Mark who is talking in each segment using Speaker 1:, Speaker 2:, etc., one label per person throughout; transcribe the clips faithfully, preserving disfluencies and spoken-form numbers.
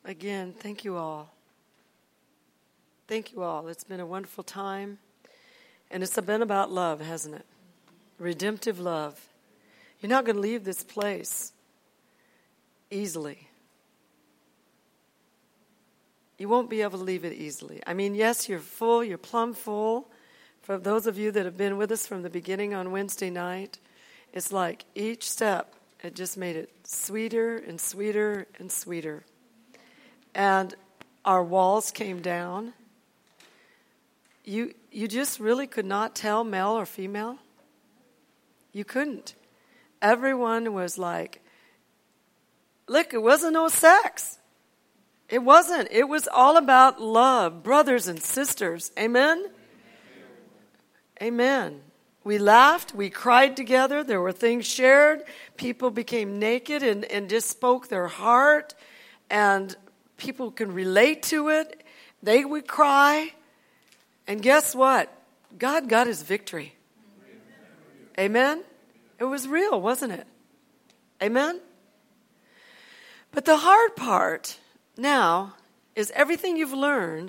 Speaker 1: again, thank you all. Thank you all. It's been a wonderful time. And it's been about love, hasn't it? Redemptive love. You're not going to leave this place easily. You won't be able to leave it easily. I mean, yes, you're full, you're plumb full. For those of you that have been with us from the beginning on Wednesday night, it's like each step, it just made it sweeter and sweeter and sweeter. And our walls came down. You you just really could not tell male or female. You couldn't. Everyone was like, look, it wasn't no sex. It wasn't. It was all about love, brothers and sisters. Amen? Amen. We laughed. We cried together. There were things shared. People became naked and, and just spoke their heart. And people can relate to it. They would cry. And guess what? God got his victory. Amen? It was real, wasn't it? Amen? But the hard part now is everything you've learned.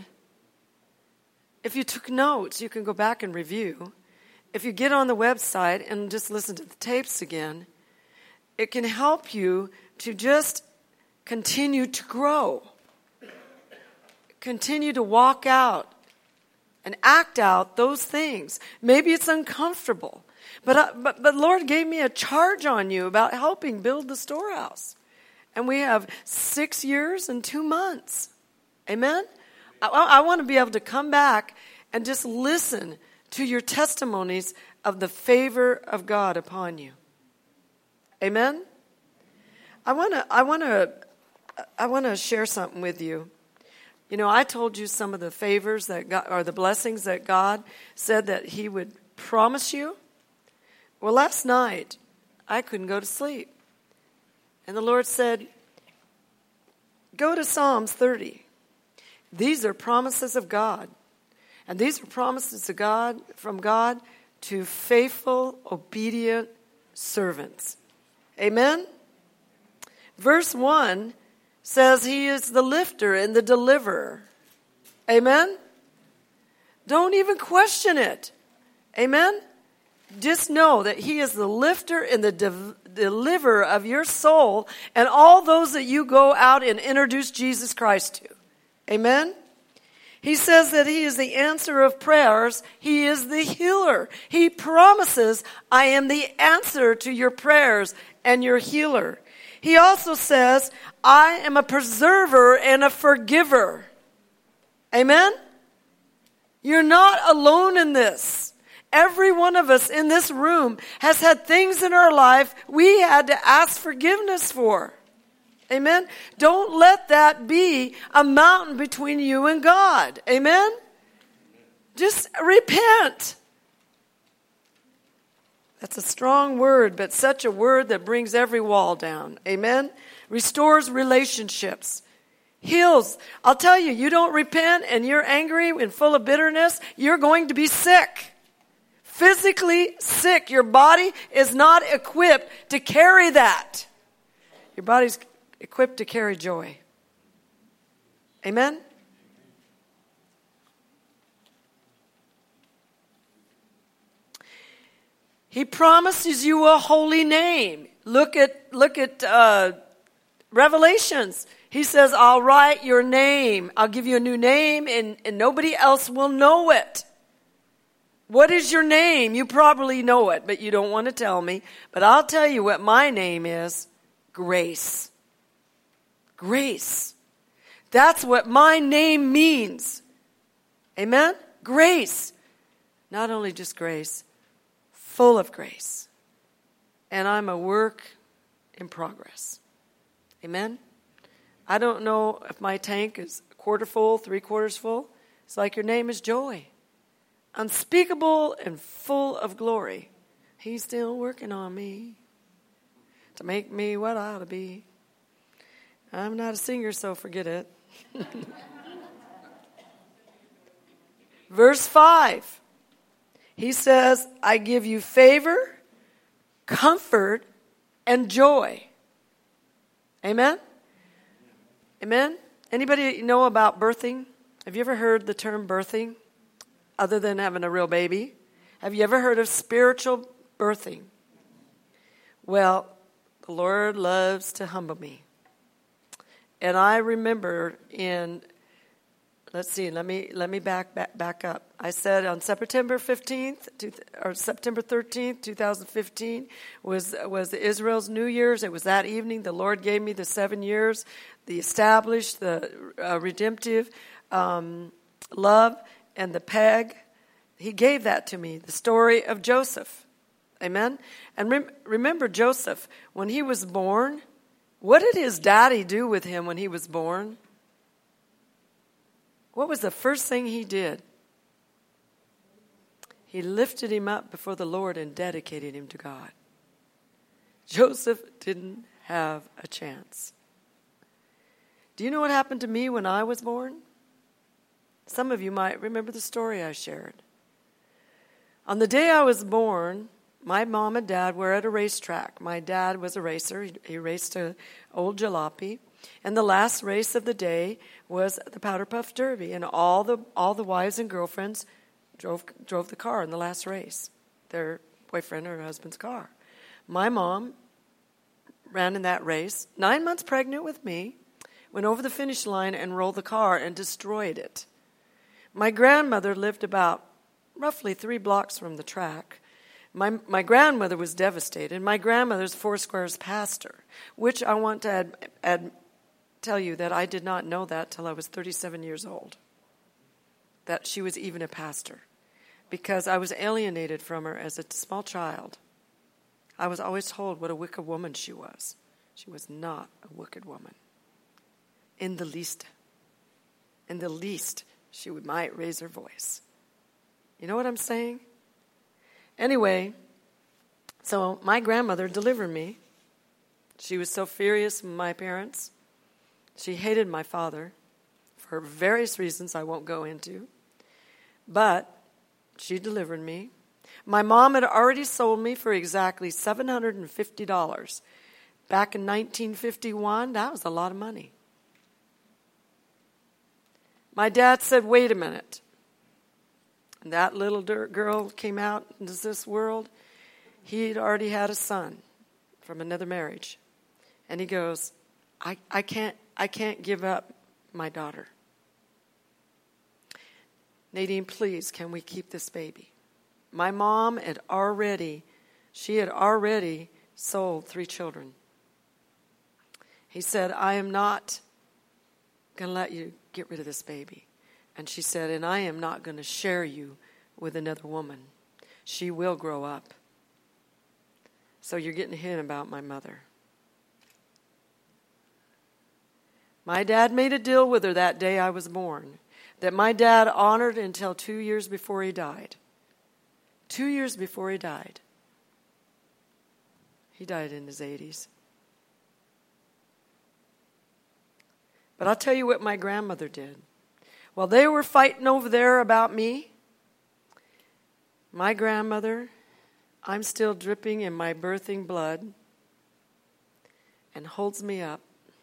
Speaker 1: If you took notes, you can go back and review. If you get on the website and just listen to the tapes again, it can help you to just continue to grow. Continue to walk out and act out those things. Maybe it's uncomfortable. But, uh, but, but Lord gave me a charge on you about helping build the storehouse. And we have six years and two months. Amen? I, I want to be able to come back and just listen to your testimonies of the favor of God upon you. Amen? I want to I want to I want to share something with you. You know, I told you some of the favors that God, or the blessings that God said that he would promise you. Well, last night I couldn't go to sleep. And the Lord said, go to Psalms thirty. These are promises of God. And these are promises of God from God to faithful, obedient servants. Amen? Verse one says he is the lifter and the deliverer. Amen? Don't even question it. Amen? Just know that he is the lifter and the de- deliverer of your soul and all those that you go out and introduce Jesus Christ to. Amen? He says that he is the answer of prayers. He is the healer. He promises, I am the answer to your prayers and your healer. He also says, I am a preserver and a forgiver. Amen? You're not alone in this. Every one of us in this room has had things in our life we had to ask forgiveness for. Amen? Don't let that be a mountain between you and God. Amen? Just repent. That's a strong word, but such a word that brings every wall down. Amen? Restores relationships. Heals. I'll tell you, you don't repent and you're angry and full of bitterness, you're going to be sick. Physically sick. Your body is not equipped to carry that. Your body's equipped to carry joy. Amen? He promises you a holy name. Look at look at uh, Revelations. He says, I'll write your name. I'll give you a new name and, and nobody else will know it. What is your name? You probably know it, but you don't want to tell me. But I'll tell you what my name is. Grace. Grace. That's what my name means. Amen? Grace. Not only just grace, full of grace. And I'm a work in progress. Amen? I don't know if my tank is a quarter full, three quarters full. It's like your name is joy. Unspeakable and full of glory. He's still working on me to make me what I ought to be. I'm not a singer, so forget it. Verse five. He says, I give you favor, comfort, and joy. Amen? Amen? Anybody know about birthing? Have you ever heard the term birthing other than having a real baby? Have you ever heard of spiritual birthing? Well, the Lord loves to humble me. And I remember in, let's see, let me let me back back, back up. I said on September fifteenth or September thirteenth, twenty fifteen was was Israel's New Year's. It was that evening the Lord gave me the seven years, the established, the uh, redemptive um, love, and the peg. He gave that to me, the story of Joseph. Amen? And rem- remember Joseph, when he was born, what did his daddy do with him when he was born? What was the first thing he did? He lifted him up before the Lord and dedicated him to God. Joseph didn't have a chance. Do you know what happened to me when I was born? Some of you might remember the story I shared. On the day I was born, my mom and dad were at a racetrack. My dad was a racer. He, he raced an old jalopy. And the last race of the day was the Powder Puff Derby. And all the all the wives and girlfriends drove drove the car in the last race, their boyfriend or husband's car. My mom ran in that race, nine months pregnant with me, went over the finish line and rolled the car and destroyed it. My grandmother lived about roughly three blocks from the track. My my grandmother was devastated. My grandmother's Foursquare's pastor, which I want to add, add, tell you that I did not know that till I was thirty-seven years old, that she was even a pastor, because I was alienated from her as a small child. I was always told what a wicked woman she was. She was not a wicked woman. In the least, in the least, she would, might raise her voice. You know what I'm saying? Anyway, so my grandmother delivered me. She was so furious with my parents. She hated my father for various reasons I won't go into. But she delivered me. My mom had already sold me for exactly seven hundred fifty dollars. Back in nineteen fifty-one, that was a lot of money. My dad said, wait a minute. And that little girl came out into this world. He'd already had a son from another marriage. And he goes, I, I can't I can't give up my daughter. Nadine, please, can we keep this baby? My mom had already, she had already sold three children. He said, I am not going to let you get rid of this baby. And she said, and I am not going to share you with another woman. She will grow up. So you're getting a hint about my mother. My dad made a deal with her that day I was born, that my dad honored until two years before he died. Two years before he died. He died in his eighties. But I'll tell you what my grandmother did. While they were fighting over there about me, my grandmother, I'm still dripping in my birthing blood, and holds me up.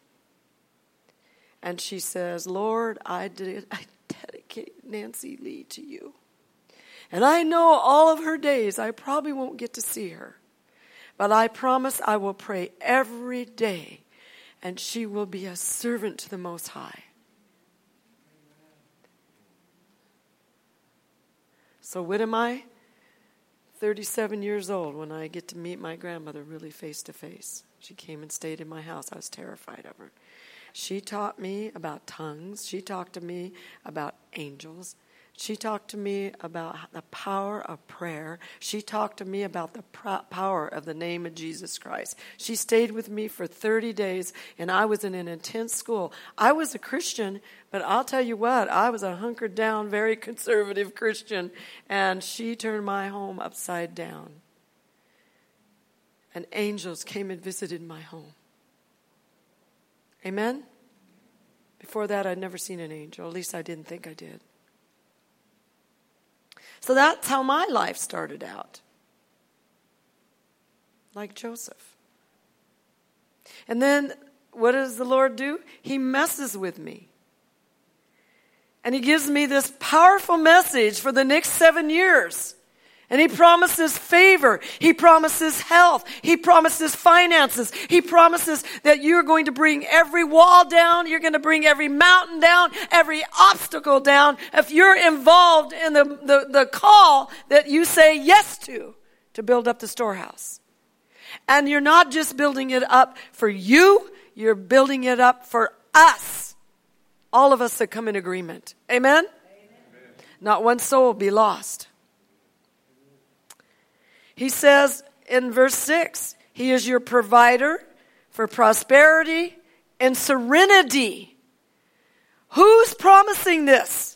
Speaker 1: And she says, Lord, I, did, I dedicate Nancy Lee to you. And I know all of her days I probably won't get to see her. But I promise I will pray every day, and she will be a servant to the Most High. So what am I? thirty-seven years old when I get to meet my grandmother really face to face. She came and stayed in my house. I was terrified of her. She taught me about tongues. She talked to me about angels. She talked to me about the power of prayer. She talked to me about the power of the name of Jesus Christ. She stayed with me for thirty days, and I was in an intense school. I was a Christian, but I'll tell you what, I was a hunkered down, very conservative Christian, and she turned my home upside down. And angels came and visited my home. Amen? Before that, I'd never seen an angel. At least I didn't think I did. So that's how my life started out. Like Joseph. And then what does the Lord do? He messes with me. And he gives me this powerful message for the next seven years. And he promises favor. He promises health. He promises finances. He promises that you're going to bring every wall down. You're going to bring every mountain down, every obstacle down. If you're involved in the, the, the call that you say yes to, to build up the storehouse. And you're not just building it up for you. You're building it up for us. All of us that come in agreement. Amen? Amen. Not one soul will be lost. He says in verse six, he is your provider for prosperity and serenity. Who's promising this?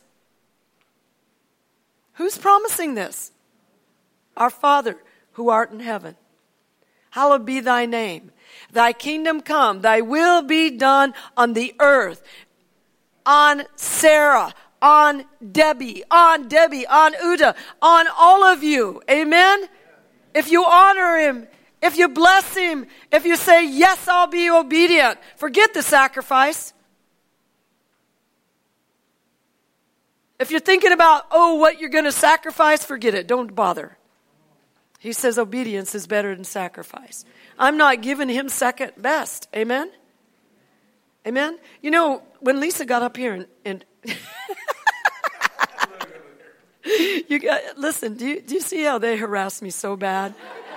Speaker 1: Who's promising this? Our Father who art in heaven. Hallowed be thy name. Thy kingdom come. Thy will be done on the earth. On Sarah. On Debbie. On Debbie. On Uda. On all of you. Amen? If you honor him, if you bless him, if you say, yes, I'll be obedient, forget the sacrifice. If you're thinking about, oh, what you're going to sacrifice, forget it. Don't bother. He says obedience is better than sacrifice. I'm not giving him second best. Amen? Amen? You know, when Lisa got up here and... and You got, listen, do you, do you see how they harass me so bad?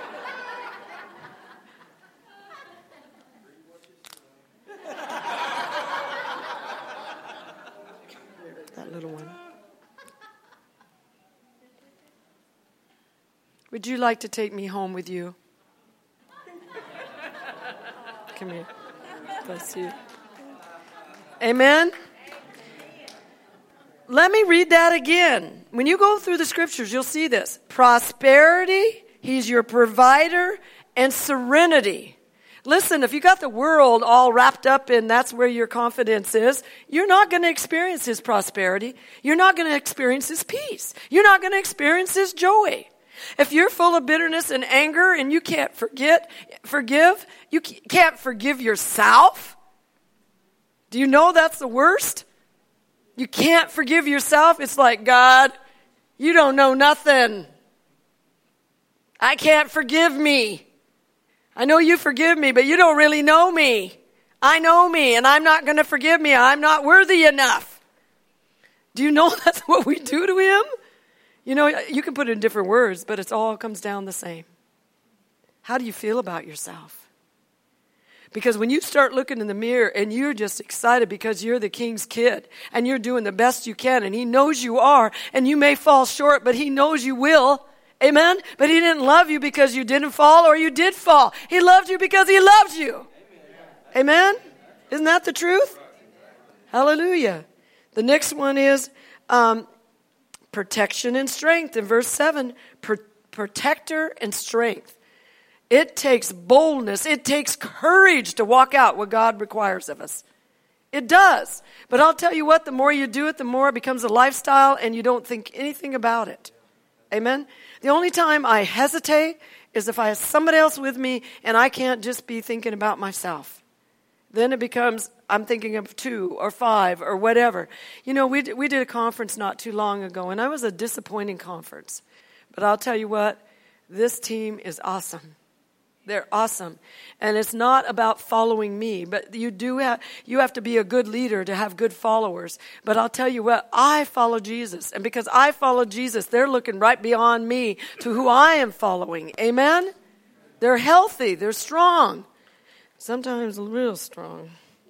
Speaker 1: That little one. Would you like to take me home with you? Come here. Bless you. Amen? Let me read that again. When you go through the scriptures, you'll see this. Prosperity, he's your provider, and serenity. Listen, if you got the world all wrapped up in that's where your confidence is, you're not going to experience his prosperity. You're not going to experience his peace. You're not going to experience his joy. If you're full of bitterness and anger and you can't forget, forgive, you can't forgive yourself. Do you know that's the worst? You can't forgive yourself. It's like, God, you don't know nothing. I can't forgive me. I know you forgive me, but you don't really know me. I know me, and I'm not going to forgive me. I'm not worthy enough. Do you know that's what we do to him? You know, you can put it in different words, but it all comes down the same. How do you feel about yourself? Because when you start looking in the mirror and you're just excited because you're the king's kid and you're doing the best you can and he knows you are and you may fall short, but he knows you will. Amen? But he didn't love you because you didn't fall or you did fall. He loved you because he loves you. Amen? Isn't that the truth? Hallelujah. The next one is um, protection and strength. In verse seven, pr- protector and strength. It takes boldness. It takes courage to walk out what God requires of us. It does. But I'll tell you what, the more you do it, the more it becomes a lifestyle and you don't think anything about it. Amen? The only time I hesitate is if I have somebody else with me and I can't just be thinking about myself. Then it becomes, I'm thinking of two or five or whatever. You know, we, we did a conference not too long ago, and it was a disappointing conference. But I'll tell you what, this team is awesome. They're awesome. And it's not about following me, but you do have, you have to be a good leader to have good followers. But I'll tell you what, I follow Jesus. And because I follow Jesus, they're looking right beyond me to who I am following. Amen? They're healthy. They're strong. Sometimes real strong.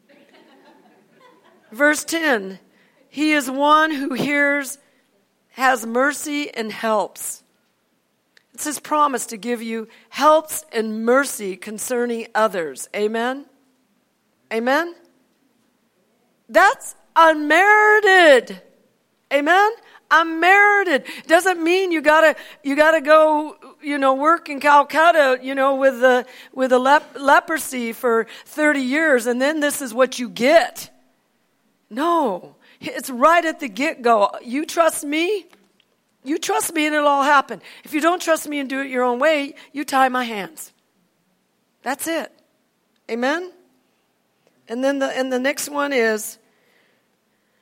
Speaker 1: Verse ten, he is one who hears, has mercy, and helps. It's his promise to give you helps and mercy concerning others. Amen? Amen? That's unmerited. Amen? Unmerited. Doesn't mean you gotta you gotta go, you know, work in Calcutta, you know, with the with the lep- leprosy for thirty years, and then this is what you get. No, it's right at the get-go. You trust me? You trust me and it'll all happen. If you don't trust me and do it your own way, you tie my hands. That's it. Amen? And then the and the next one is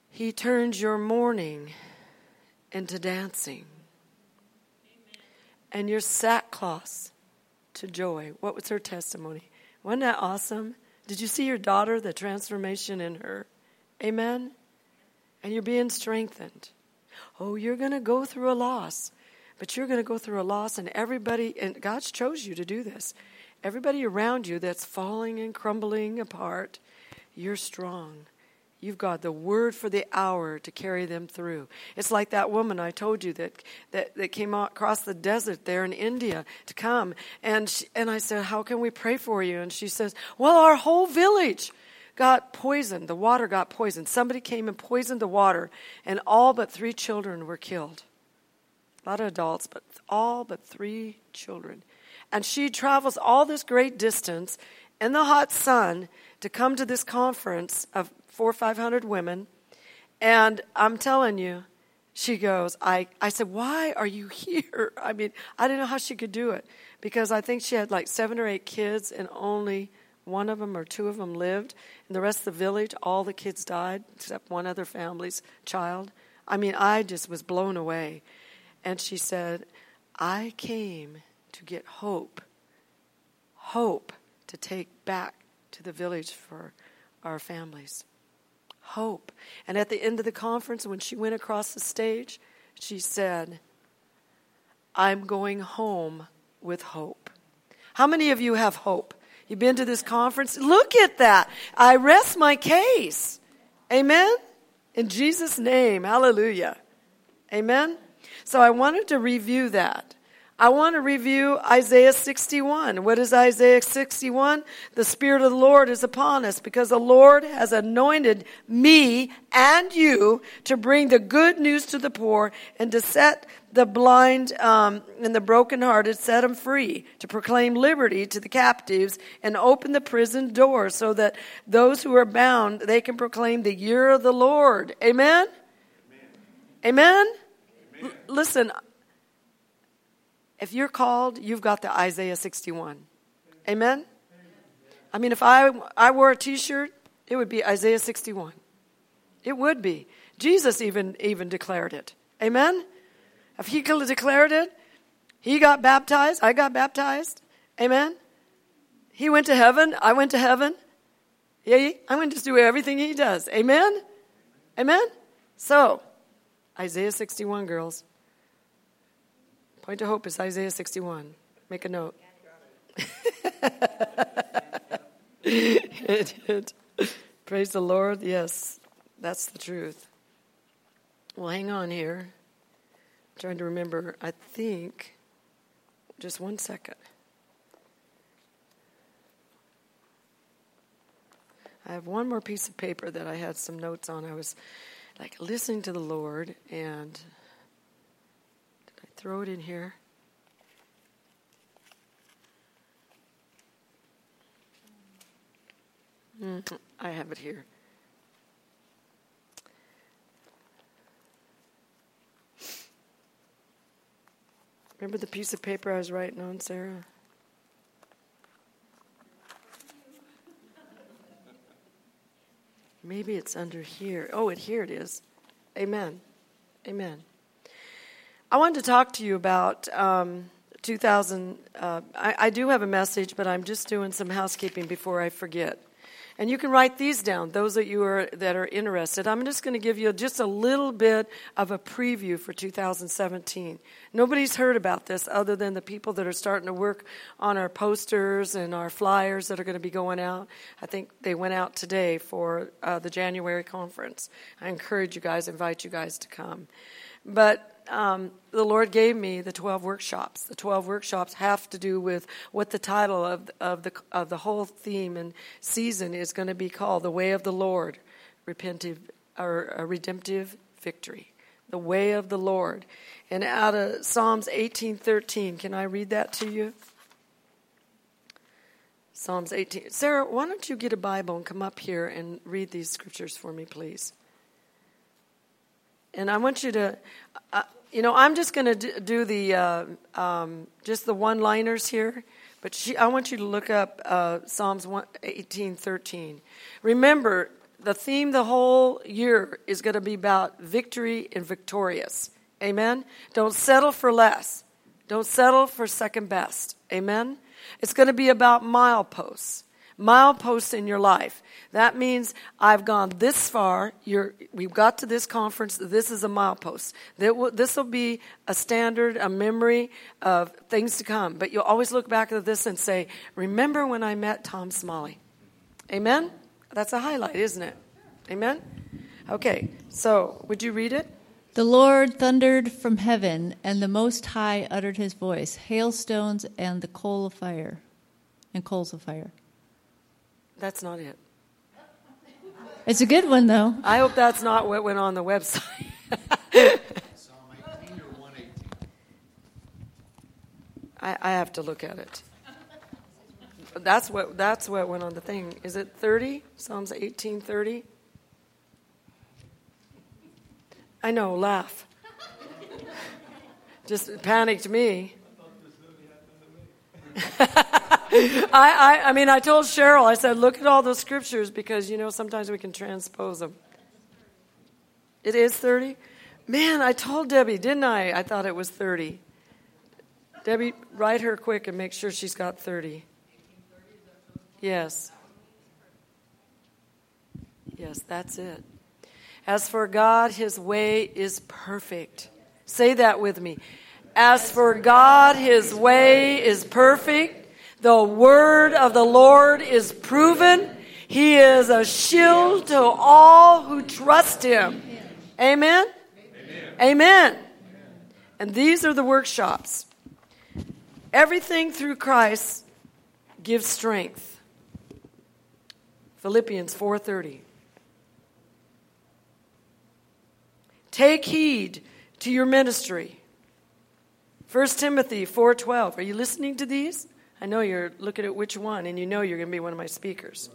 Speaker 1: He turns your mourning into dancing. Amen. And your sackcloth to joy. What was her testimony? Wasn't that awesome? Did you see your daughter, the transformation in her? Amen? And you're being strengthened. Oh, you're going to go through a loss. But you're going to go through a loss, and everybody, and God chose you to do this. Everybody around you that's falling and crumbling apart, you're strong. You've got the word for the hour to carry them through. It's like that woman I told you that that, that came across the desert there in India to come. And she, and I said, how can we pray for you? And she says, well, our whole village got poisoned. The water got poisoned. Somebody came and poisoned the water, and all but three children were killed. A lot of adults, but all but three children. And she travels all this great distance in the hot sun to come to this conference of four or five hundred women. And I'm telling you, she goes, I, I said, why are you here? I mean, I didn't know how she could do it. Because I think she had like seven or eight kids, and only one of them or two of them lived. And the rest of the village, all the kids died, except one other family's child. I mean, I just was blown away. And she said, I came to get hope. Hope to take back to the village for our families. Hope. And at the end of the conference, when she went across the stage, she said, I'm going home with hope. How many of you have hope? You've been to this conference? Look at that. I rest my case. Amen? In Jesus' name. Hallelujah. Amen? So I wanted to review that. I want to review Isaiah sixty-one. What is Isaiah sixty-one? The Spirit of the Lord is upon us because the Lord has anointed me and you to bring the good news to the poor and to set the blind um, and the brokenhearted, set them free, to proclaim liberty to the captives and open the prison doors so that those who are bound, they can proclaim the year of the Lord. Amen? Amen? Amen? Amen. L- listen, if you're called, you've got the Isaiah sixty-one. Amen? I mean, if I I wore a T-shirt, it would be Isaiah sixty-one. It would be. Jesus even, even declared it. Amen? If he could have declared it, he got baptized, I got baptized. Amen? He went to heaven, I went to heaven. Yeah, I'm going to just do everything he does. Amen? Amen? So, Isaiah sixty-one, girls. Point to hope is Isaiah sixty-one. Make a note. it, it. Praise the Lord. Yes, that's the truth. Well, hang on here. I'm trying to remember. I think, just one second. I have one more piece of paper that I had some notes on. I was like listening to the Lord, and throw it in here. Mm, I have it here. Remember the piece of paper I was writing on, Sarah? Maybe it's under here. Oh, it here it is. Amen. Amen. I wanted to talk to you about um, two thousand. Uh, I, I do have a message, but I'm just doing some housekeeping before I forget. And you can write these down, those that you are that are interested. I'm just going to give you just a little bit of a preview for two thousand seventeen. Nobody's heard about this other than the people that are starting to work on our posters and our flyers that are going to be going out. I think they went out today for uh, the January conference. I encourage you guys, invite you guys to come. But Um, the Lord gave me the twelve workshops. The twelve workshops have to do with what the title of of the of the whole theme and season is going to be called: the way of the Lord, repentive or a redemptive victory. The way of the Lord. And out of Psalms eighteen thirteen, can I read that to you? Psalms eighteen. Sarah, why don't you get a Bible and come up here and read these scriptures for me, please? And I want you to. Uh, You know, I'm just going to do the uh, um, just the one-liners here, but she, I want you to look up uh, Psalms eighteen thirteen. Remember, the theme the whole year is going to be about victory and victorious. Amen? Don't settle for less. Don't settle for second best. Amen? It's going to be about mileposts. Mileposts in your life. That means I've gone this far. You're, we've got to this conference. This is a milepost. This will be a standard, a memory of things to come. But you'll always look back at this and say, remember when I met Tom Smalley? Amen? That's a highlight, isn't it? Amen? Okay, so would you read it?
Speaker 2: The Lord thundered from heaven, and the Most High uttered his voice, hailstones and the coal of fire, and coals of fire.
Speaker 1: That's not it.
Speaker 2: It's a good one, though.
Speaker 1: I hope that's not what went on the website.
Speaker 3: Psalm eighteen or one eighteen?
Speaker 1: I, I have to look at it. That's what that's what went on the thing. Is it thirty? Psalms eighteen thirty? I know, laugh. Just panicked me. I, I, I mean, I told Cheryl, I said, look at all those scriptures because, you know, sometimes we can transpose them. It is thirty? Man, I told Debbie, didn't I? I thought it was thirty. Debbie, write her quick and make sure she's got thirty. Yes. Yes, that's it. As for God, his way is perfect. Say that with me. As for God, his way is perfect. The word of the Lord is proven. He is a shield to all who trust him. Amen? Amen. Amen. And these are the workshops. Everything through Christ gives strength. Philippians four thirty. Take heed to your ministry. First Timothy four twelve. Are you listening to these? I know you're looking at which one, and you know you're going to be one of my speakers.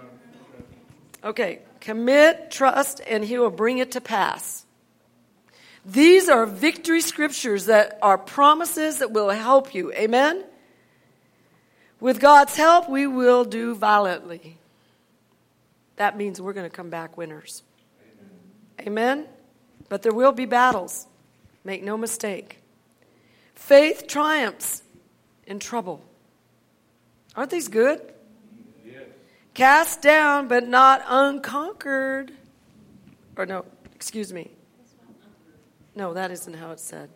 Speaker 1: Okay. Commit, trust, and he will bring it to pass. These are victory scriptures that are promises that will help you. Amen? With God's help, we will do valiantly. That means we're going to come back winners. Amen? But there will be battles. Make no mistake. Faith triumphs in trouble. Aren't these good? Yes. Cast down, but not unconquered. Or no, excuse me. No, that isn't how it's said.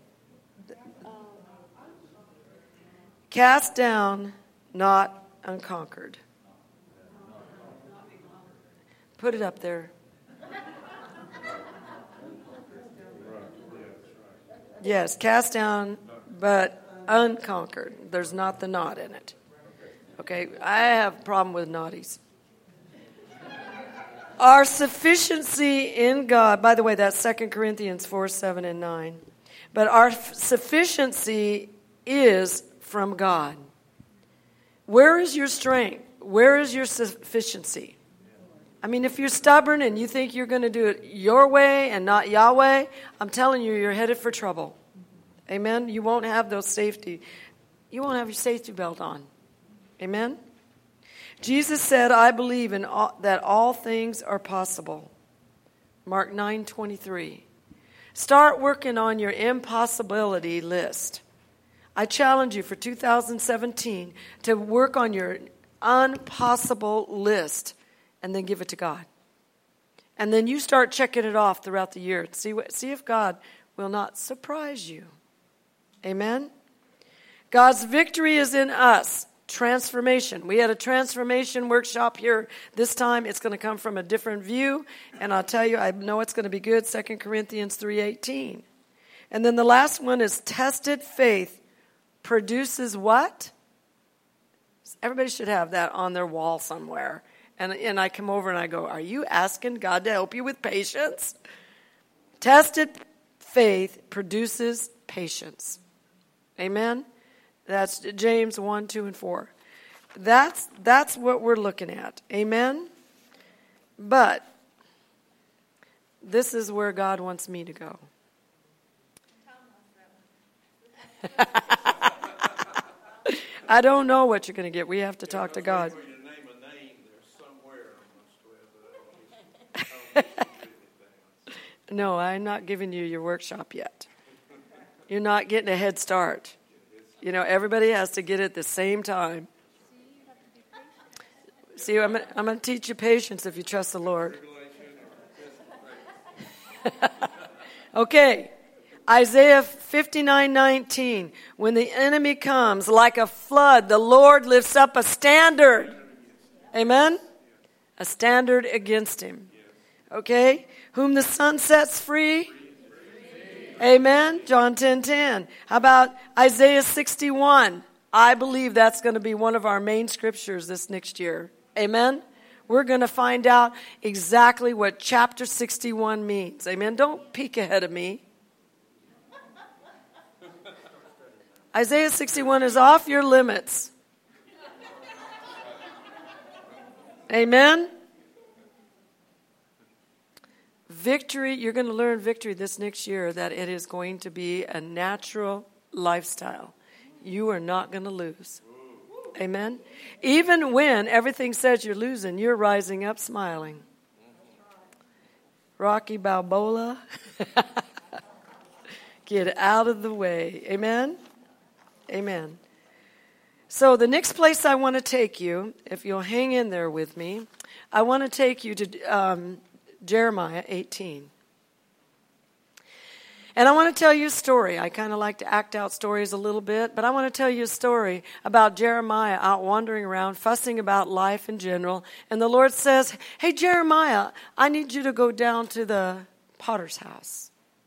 Speaker 1: Cast down, not unconquered. Put it up there. Yes, cast down, but unconquered. There's not the not in it. Okay, I have a problem with naughties. Our sufficiency in God, by the way, that's Second Corinthians four, seven, and nine. But our f- sufficiency is from God. Where is your strength? Where is your sufficiency? I mean, if you're stubborn and you think you're going to do it your way and not Yahweh, I'm telling you, you're headed for trouble. Amen? You won't have those safety. You won't have your safety belt on. Amen? Jesus said, I believe in all, that all things are possible. Mark nine twenty-three. Start working on your impossibility list. I challenge you for two thousand seventeen to work on your impossible list and then give it to God. And then you start checking it off throughout the year. See, what, see if God will not surprise you. Amen? God's victory is in us. Transformation. We had a transformation workshop here this time. It's going to come from a different view. And I'll tell you, I know it's going to be good. Second Corinthians three eighteen. And then the last one is tested faith produces what? Everybody should have that on their wall somewhere. And, and I come over and I go, are you asking God to help you with patience? Tested faith produces patience. Amen? That's James one, two, and four. That's, that's what we're looking at. Amen? But this is where God wants me to go. I don't know what you're going to get. We have to talk to God. No, I'm not giving you your workshop yet. You're not getting a head start. You know, everybody has to get it at the same time. See, I'm, I'm going to teach you patience if you trust the Lord. Okay. Isaiah fifty-nine nineteen. When the enemy comes like a flood, the Lord lifts up a standard. Amen? A standard against him. Okay? Whom the sun sets free. Amen? John ten ten. How about Isaiah sixty-one? I believe that's going to be one of our main scriptures this next year. Amen? We're going to find out exactly what chapter sixty-one means. Amen? Don't peek ahead of me. Isaiah sixty-one is off your limits. Amen? Victory, you're going to learn victory this next year, that it is going to be a natural lifestyle. You are not going to lose. Amen? Even when everything says you're losing, you're rising up smiling. Rocky Balboa, get out of the way. Amen? Amen. So the next place I want to take you, if you'll hang in there with me, I want to take you to um, Jeremiah eighteen. And I want to tell you a story. I kind of like to act out stories a little bit, but I want to tell you a story about Jeremiah out wandering around, fussing about life in general. And the Lord says, hey, Jeremiah, I need you to go down to the potter's house.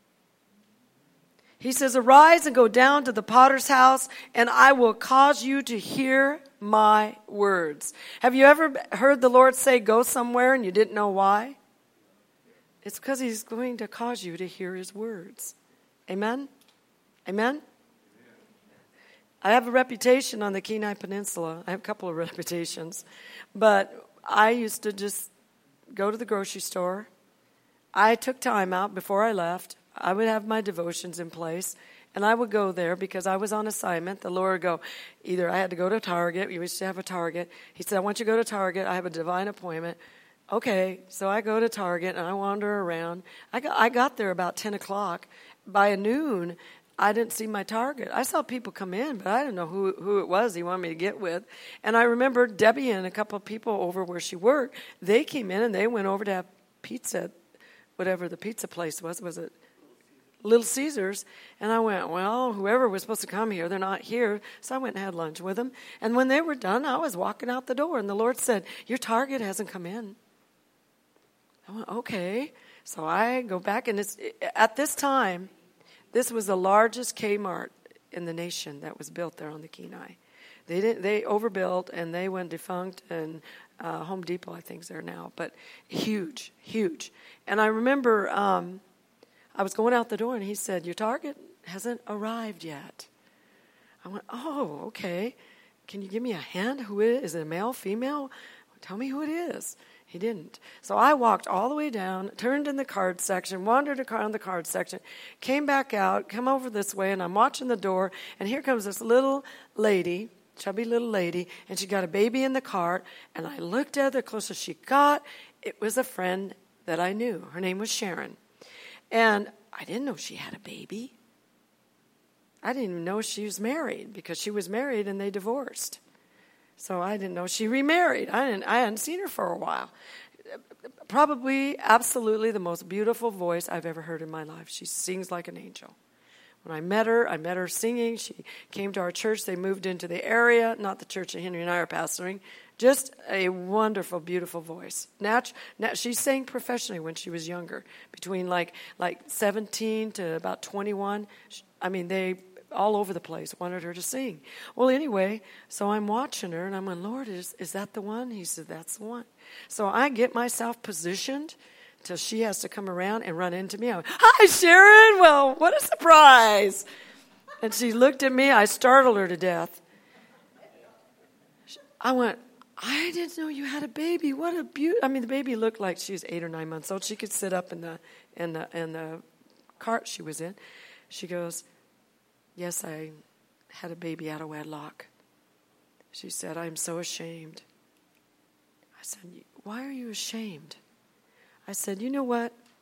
Speaker 1: He says, arise and go down to the potter's house, and I will cause you to hear my words. Have you ever heard the Lord say, go somewhere, and you didn't know why? It's because he's going to cause you to hear his words. Amen? Amen? I have a reputation on the Kenai Peninsula. I have a couple of reputations. But I used to just go to the grocery store. I took time out before I left. I would have my devotions in place, and I would go there because I was on assignment. The Lord would go, either I had to go to Target. We used to have a Target. He said, I want you to go to Target. I have a divine appointment. Okay, so I go to Target, and I wander around. I got, I got there about ten o'clock. By noon, I didn't see my Target. I saw people come in, but I didn't know who, who it was he wanted me to get with. And I remember Debbie and a couple of people over where she worked, they came in, and they went over to have pizza, whatever the pizza place was. Was it Little Caesars? And I went, well, whoever was supposed to come here, they're not here. So I went and had lunch with them. And when they were done, I was walking out the door, and the Lord said, your Target hasn't come in. I went, okay. So I go back, and it's, at this time, this was the largest Kmart in the nation that was built there on the Kenai. They didn't. They overbuilt, and they went defunct, and uh, Home Depot, I think, is there now. But huge, huge. And I remember um, I was going out the door, and he said, your Target hasn't arrived yet. I went, oh, okay. Can you give me a hint? Who it is? Is it a male, female? Tell me who it is. He didn't. So I walked all the way down, turned in the card section, wandered around the card section, came back out, come over this way, and I'm watching the door, and here comes this little lady, chubby little lady, and she got a baby in the cart, and I looked at her the closer she got. It was a friend that I knew. Her name was Sharon. And I didn't know she had a baby. I didn't even know she was married, because she was married and they divorced. So I didn't know she remarried. I didn't. I hadn't seen her for a while. Probably, absolutely the most beautiful voice I've ever heard in my life. She sings like an angel. When I met her, I met her singing. She came to our church. They moved into the area, not the church that Henry and I are pastoring. Just a wonderful, beautiful voice. Nat, nat, she sang professionally when she was younger, between like like seventeen to about twenty-one. I mean, they all over the place wanted her to sing. Well, anyway, so I'm watching her, and I'm going, Lord, is, is that the one? He said, that's the one. So I get myself positioned till she has to come around and run into me. I went, hi, Sharon. Well, what a surprise. And she looked at me. I startled her to death. I went, I didn't know you had a baby. What a beauty. I mean, the baby looked like she was eight or nine months old. She could sit up in the in the in the cart she was in. She goes, yes, I had a baby out of wedlock. She said, I'm so ashamed. I said, why are you ashamed? I said, you know what?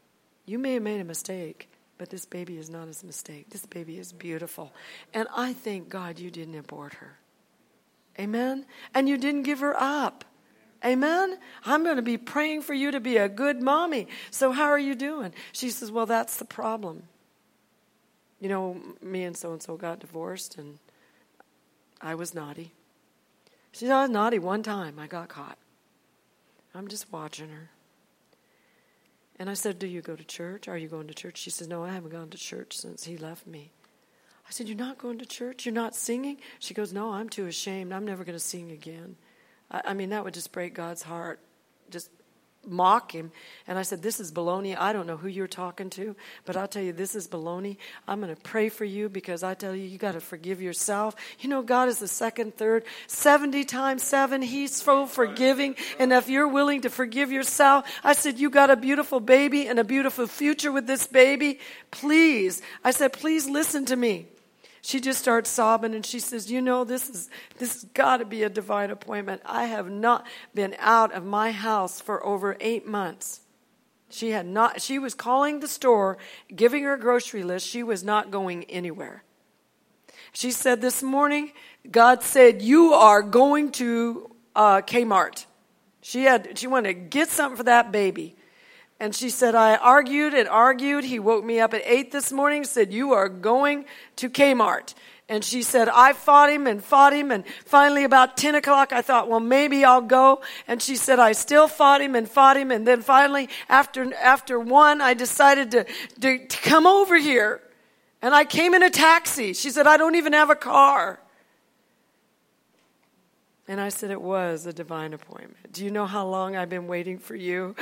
Speaker 1: You may have made a mistake, but this baby is not a mistake. This baby is beautiful. And I thank God you didn't abort her. Amen? And you didn't give her up. Amen? I'm going to be praying for you to be a good mommy. So how are you doing? She says, well, that's the problem. You know, me and so-and-so got divorced, and I was naughty. She said, I was naughty one time. I got caught. I'm just watching her. And I said, do you go to church? Are you going to church? She says, no, I haven't gone to church since he left me. I said, you're not going to church? You're not singing? She goes, no, I'm too ashamed. I'm never going to sing again. I, I mean, that would just break God's heart. Just mock him. And I said, this is baloney. I don't know who you're talking to, but I'll tell you, this is baloney. I'm going to pray for you because I tell you, you got to forgive yourself. You know, God is the second, third, seventy times seven. He's so forgiving. And if you're willing to forgive yourself, I said, you got a beautiful baby and a beautiful future with this baby. Please. I said, please listen to me. She just starts sobbing, and she says, you know, this is this has got to be a divine appointment. I have not been out of my house for over eight months. She had not. She was calling the store, giving her grocery list. She was not going anywhere. She said this morning, God said, you are going to uh, Kmart. She had. She wanted to get something for that baby. And she said, I argued and argued. He woke me up at eight this morning, said, you are going to Kmart. And she said, I fought him and fought him. And finally about ten o'clock, I thought, well, maybe I'll go. And she said, I still fought him and fought him. And then finally, after after one, I decided to, to, to come over here. And I came in a taxi. She said, I don't even have a car. And I said, it was a divine appointment. Do you know how long I've been waiting for you?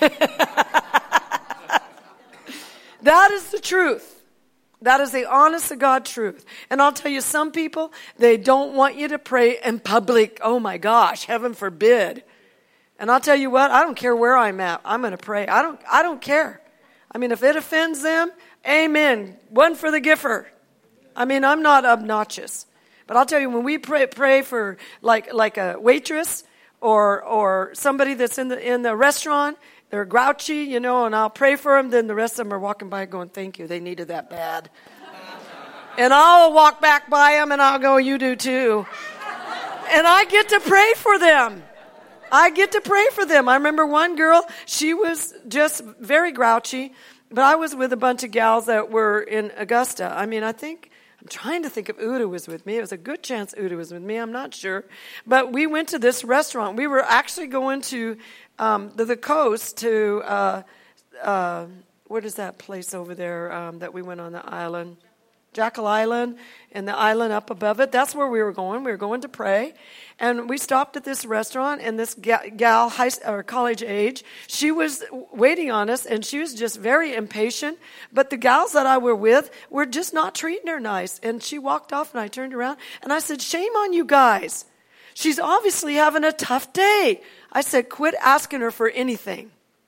Speaker 1: That is the truth. That is the honest to God truth. And I'll tell you, some people, they don't want you to pray in public. Oh my gosh, heaven forbid. And I'll tell you what, I don't care where I'm at. I'm going to pray. I don't, I don't care. I mean, if it offends them, amen. One for the giver. I mean, I'm not obnoxious. But I'll tell you, when we pray, pray for like like a waitress or or somebody that's in the in the restaurant, they're grouchy, you know, and I'll pray for them. Then the rest of them are walking by going, thank you, they needed that bad. And I'll walk back by them and I'll go, you do too. And I get to pray for them. I get to pray for them. I remember one girl, she was just very grouchy, but I was with a bunch of gals that were in Augusta. I mean, I think, I'm trying to think if Uda was with me. It was a good chance Uda was with me. I'm not sure. But we went to this restaurant. We were actually going to um, the, the coast to, uh, uh, what is that place over there um, that we went on the island? Jackal Island, and the island up above it. That's where we were going. We were going to pray. And we stopped at this restaurant, and this gal, gal high, or college age, she was waiting on us, and she was just very impatient. But the gals that I were with were just not treating her nice. And she walked off, and I turned around, and I said, shame on you guys. She's obviously having a tough day. I said, quit asking her for anything.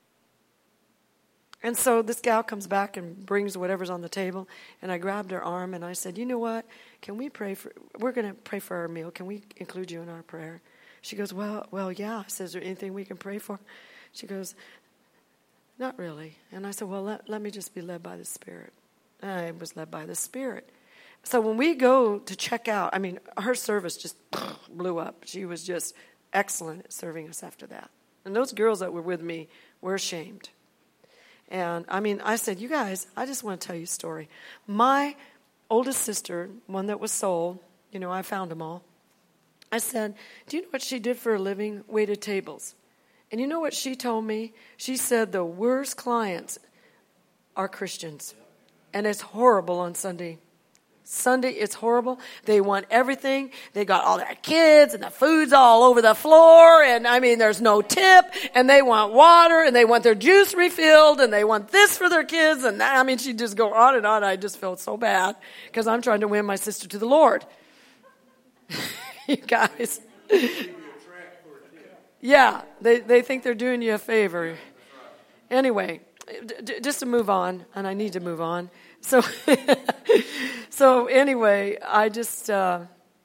Speaker 1: And so this gal comes back and brings whatever's on the table, and I grabbed her arm, and I said, you know what, can we pray for, we're going to pray for our meal. Can we include you in our prayer? She goes, well, well, yeah. I said, is there anything we can pray for? She goes, not really. And I said, well, let, let me just be led by the Spirit. And I was led by the Spirit. So when we go to check out, I mean, her service just blew up. She was just excellent at serving us after that. And those girls that were with me were ashamed. And, I mean, I said, you guys, I just want to tell you a story. My oldest sister, one that was sold, you know, I found them all. I said, do you know what she did for a living? Waited tables. And you know what she told me? She said the worst clients are Christians. And it's horrible on Sunday. Sunday, it's horrible. They want everything. They got all their kids, and the food's all over the floor, and I mean, there's no tip, and they want water, and they want their juice refilled, and they want this for their kids, and that, I mean, she'd just go on and on. I just felt so bad, because I'm trying to win my sister to the Lord. You guys. Yeah, they, they think they're doing you a favor. Anyway, d- just to move on, and I need to move on. So, so anyway, I just uh,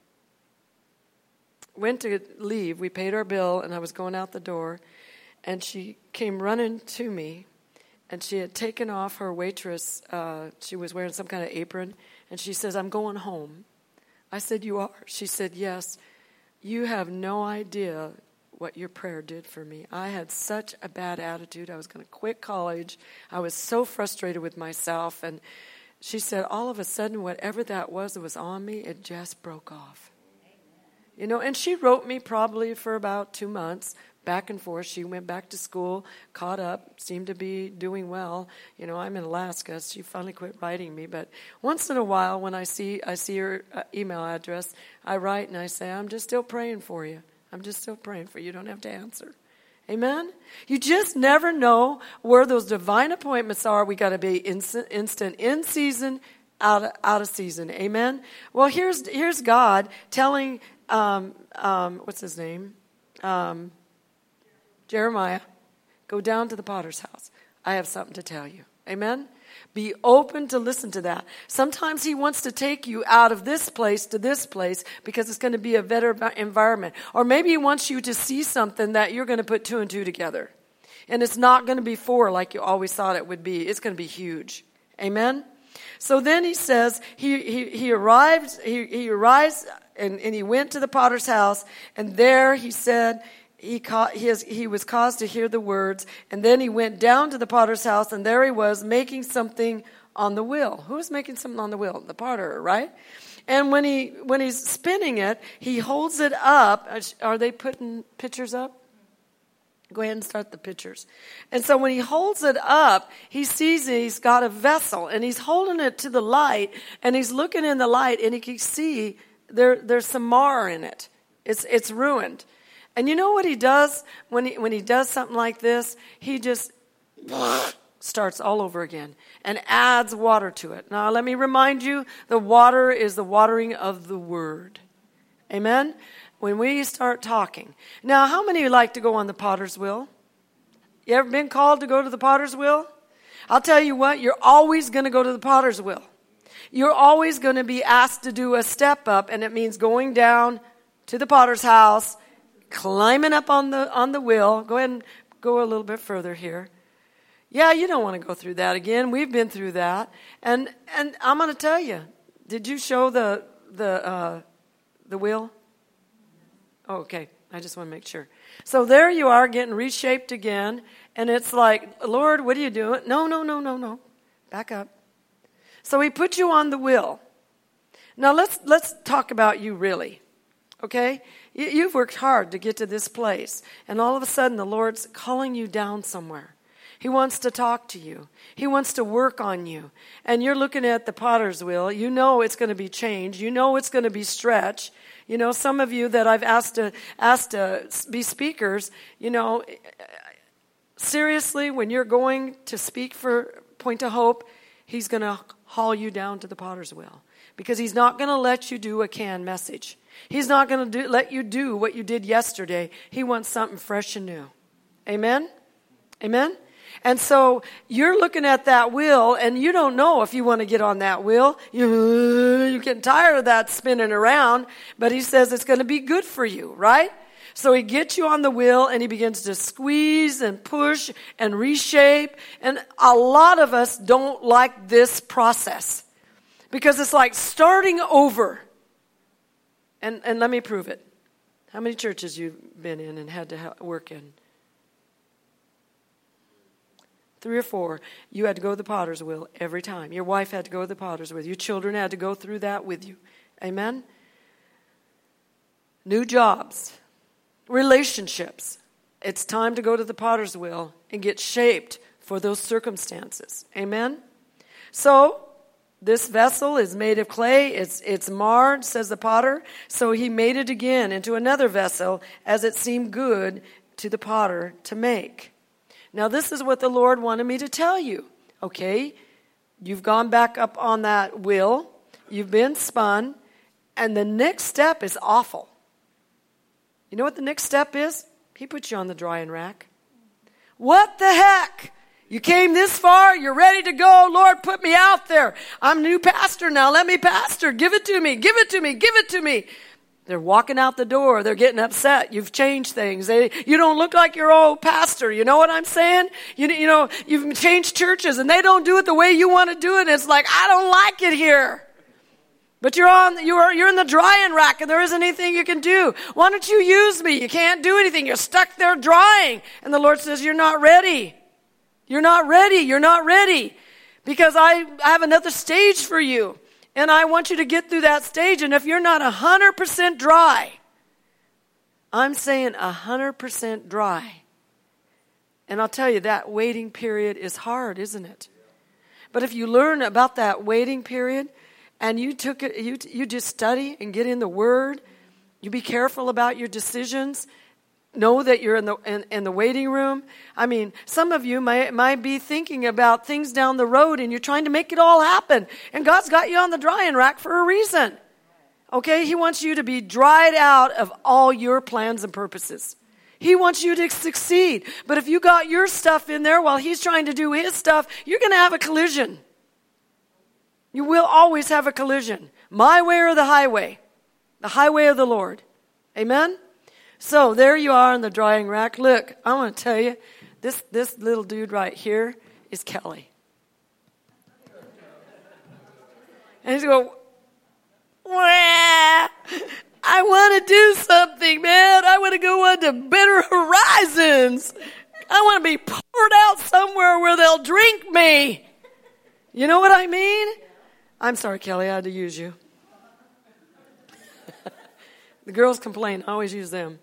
Speaker 1: went to leave. We paid our bill, and I was going out the door, and she came running to me, and she had taken off her waitress. Uh, she was wearing some kind of apron, and she says, I'm going home. I said, you are? She said, yes. You have no idea what your prayer did for me. I had such a bad attitude. I was going to quit college. I was so frustrated with myself. And she said, all of a sudden, whatever that was that was on me, it just broke off. You know, and she wrote me probably for about two months, back and forth. She went back to school, caught up, seemed to be doing well. You know, I'm in Alaska. So she finally quit writing me. But once in a while, when I see I see her uh, email address, I write and I say, I'm just still praying for you. I'm just still praying for you. You don't have to answer. Amen? You just never know where those divine appointments are. We got to be instant, instant in season, out of, out of season. Amen? Well, here's here's God telling, um, um, what's his name? Um, Jeremiah, go down to the potter's house. I have something to tell you. Amen? Be open to listen to that. Sometimes he wants to take you out of this place to this place because it's going to be a better environment. Or maybe he wants you to see something that you're going to put two and two together. And it's not going to be four like you always thought it would be. It's going to be huge. Amen? So then he says, he he, he arrived, he, he arrives and, and he went to the potter's house. And there he said, He, ca- he, has, he was caused to hear the words, and then he went down to the potter's house, and there he was making something on the wheel. Who's making something on the wheel? The potter, right? And when he when he's spinning it, he holds it up. Are they putting pictures up? Go ahead and start the pictures. And so when he holds it up, he sees he's got a vessel, and he's holding it to the light, and he's looking in the light, and he can see there there's some mar in it. It's it's ruined. And you know what he does when he when he does something like this? He just starts all over again and adds water to it. Now, let me remind you, the water is the watering of the word. Amen? When we start talking. Now, how many of you like to go on the potter's wheel? You ever been called to go to the potter's wheel? I'll tell you what, you're always going to go to the potter's wheel. You're always going to be asked to do a step up, and it means going down to the potter's house, climbing up on the on the wheel. Go ahead and go a little bit further here. Yeah, you don't want to go through that again. We've been through that. And and I'm going to tell you, did you show the the uh, the wheel? Oh, okay. I just want to make sure. So there you are getting reshaped again. And it's like, Lord, what are you doing? No, no, no, no, no. Back up. So he put you on the wheel. Now let's let's talk about you really. Okay? You've worked hard to get to this place, and all of a sudden the Lord's calling you down somewhere. He wants to talk to you. He wants to work on you. And you're looking at the potter's wheel. You know it's going to be changed. You know it's going to be stretched. You know, some of you that I've asked to asked to be speakers, you know, seriously, when you're going to speak for Point of Hope, he's going to haul you down to the potter's wheel because he's not going to let you do a canned message. He's not going to do, let you do what you did yesterday. He wants something fresh and new. Amen? Amen? And so you're looking at that wheel, and you don't know if you want to get on that wheel. You, you're getting tired of that spinning around, but he says it's going to be good for you, right? So he gets you on the wheel, and he begins to squeeze and push and reshape. And a lot of us don't like this process because it's like starting over. And and let me prove it. How many churches you've been in and had to work in? Three or four. You had to go to the potter's wheel every time. Your wife had to go to the potter's wheel. Your children had to go through that with you. Amen? New jobs. Relationships. It's time to go to the potter's wheel and get shaped for those circumstances. Amen? So, this vessel is made of clay. It's it's marred, says the potter. So he made it again into another vessel as it seemed good to the potter to make. Now this is what the Lord wanted me to tell you. Okay, you've gone back up on that wheel. You've been spun. And the next step is awful. You know what the next step is? He puts you on the drying rack. What the heck? You came this far, you're ready to go. Lord, put me out there. I'm a new pastor now. Let me pastor. Give it to me. Give it to me. Give it to me. They're walking out the door. They're getting upset. You've changed things. They, you don't look like your old pastor. You know what I'm saying? You, you know, you've changed churches and they don't do it the way you want to do it. It's like, I don't like it here. But you're on, you're, you're in the drying rack and there isn't anything you can do. Why don't you use me? You can't do anything. You're stuck there drying. And the Lord says, you're not ready. You're not ready. You're not ready. Because I, I have another stage for you. And I want you to get through that stage. And if you're not one hundred percent dry, I'm saying one hundred percent dry. And I'll tell you, that waiting period is hard, isn't it? But if you learn about that waiting period and you took it, you, you just study and get in the Word, you be careful about your decisions, know that you're in the in, in the waiting room. I mean, some of you might, might be thinking about things down the road and you're trying to make it all happen. And God's got you on the drying rack for a reason. Okay? He wants you to be dried out of all your plans and purposes. He wants you to succeed. But if you got your stuff in there while he's trying to do his stuff, you're going to have a collision. You will always have a collision. My way or the highway. The highway of the Lord. Amen? So there you are on the drying rack. Look, I want to tell you, this, this little dude right here is Kelly. And he's going, wah, I want to do something, man. I want to go on to better horizons. I want to be poured out somewhere where they'll drink me. You know what I mean? I'm sorry, Kelly, I had to use you. The girls complain. I always use them.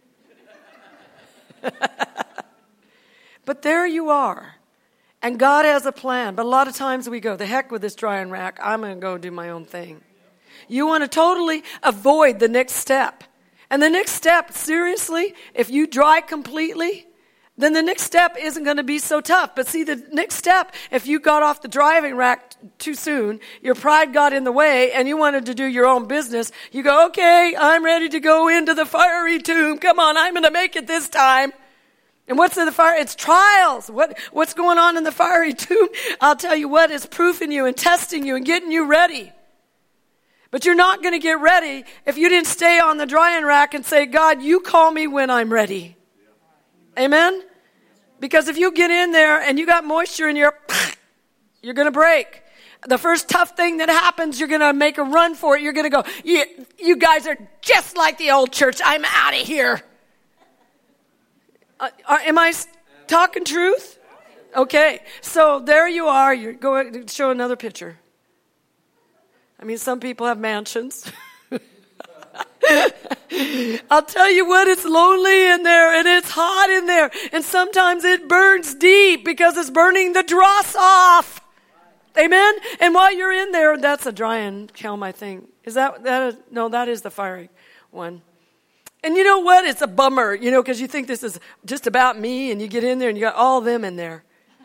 Speaker 1: But there you are. And God has a plan. But a lot of times we go, the heck with this drying rack. I'm going to go do my own thing. You want to totally avoid the next step. And the next step, seriously, if you dry completely, then the next step isn't going to be so tough. But see, the next step, if you got off the driving rack too soon, your pride got in the way, and you wanted to do your own business, you go, okay, I'm ready to go into the fiery tomb. Come on, I'm going to make it this time. And what's in the fire? It's trials. What, what's going on in the fiery tomb? I'll tell you what, it's proofing you and testing you and getting you ready. But you're not going to get ready if you didn't stay on the drying rack and say, God, you call me when I'm ready. Amen? Because if you get in there and you got moisture in your, you're going to break. The first tough thing that happens, you're going to make a run for it. You're going to go, you, you guys are just like the old church. I'm out of here. Uh, are, am I talking truth? Okay. So there you are. You're going to show another picture. I mean, some people have mansions. I'll tell you what, it's lonely in there and it's hot in there. And sometimes it burns deep because it's burning the dross off. Amen? And while you're in there, that's a drying kiln, I think. Is that, that a, no, that is the fiery one. And you know what? It's a bummer, you know, because you think this is just about me and you get in there and you got all them in there.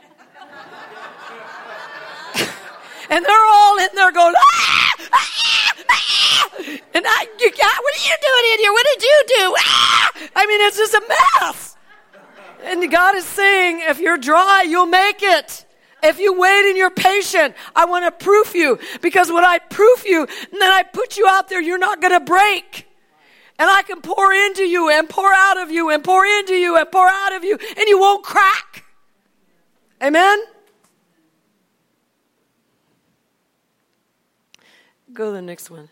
Speaker 1: And they're all in there going, ah, ah, ah. And I, you, ah, what are you doing in here? What did you do? Ah! I mean, it's just a mess. And God is saying, if you're dry, you'll make it. If you wait and you're patient, I want to proof you. Because when I proof you, and then I put you out there, you're not going to break. And I can pour into you and pour out of you and pour into you and pour out of you, and you won't crack. Amen? Go to the next one.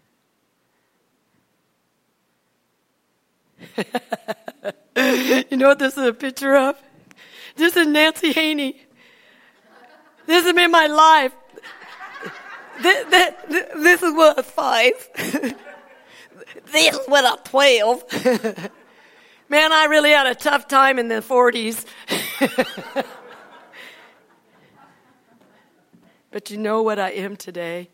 Speaker 1: You know what this is a picture of? This is Nancy Haney. This has been my life. This, this, this is what a five. This is what a twelve. Man, I really had a tough time in the forties. But you know what I am today?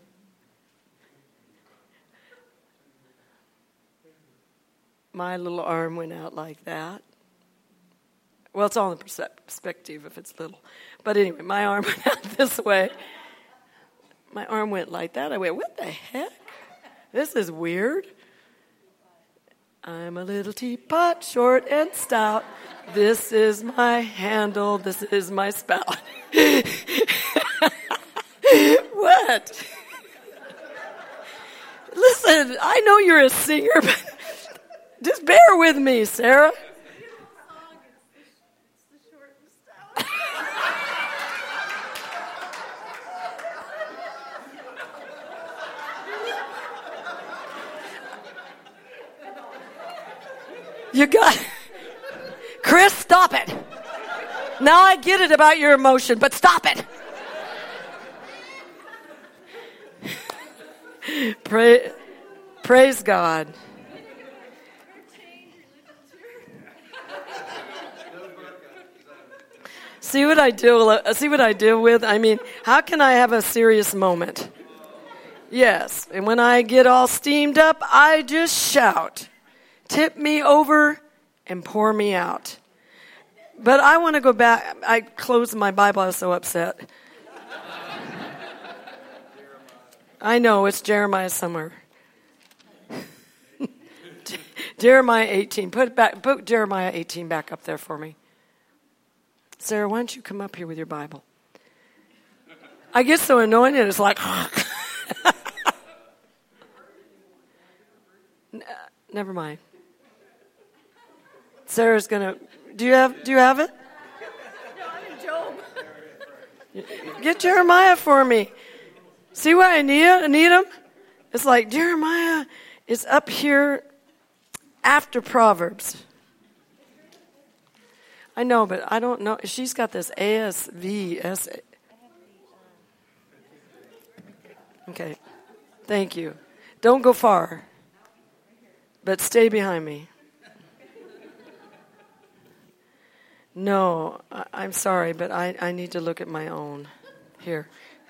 Speaker 1: My little arm went out like that. Well, it's all in perspective if it's little. But anyway, my arm went out this way. My arm went like that. I went, what the heck? This is weird. I'm a little teapot, short and stout. This is my handle. This is my spout. What? Listen, I know you're a singer, but just bear with me, Sarah. You got Chris, stop it. Now I get it about your emotion, but stop it. Pray, praise God. See what I do. See what I deal with. I mean, how can I have a serious moment? Yes, and when I get all steamed up, I just shout. Tip me over and pour me out. But I want to go back. I closed my Bible. I was so upset. I know, it's Jeremiah somewhere. Jeremiah eighteen. Put it back. Put Jeremiah eighteen back up there for me. Sarah, why don't you come up here with your Bible? I get so anointed, it's like... Never mind. Sarah's gonna. Do you have? Do you have it?
Speaker 2: No, I'm in Job.
Speaker 1: Get Jeremiah for me. See why I need I need him? It's like Jeremiah is up here after Proverbs. I know, but I don't know. She's got this A S V S. Okay, thank you. Don't go far, but stay behind me. No, I, I'm sorry, but I, I need to look at my own. Here.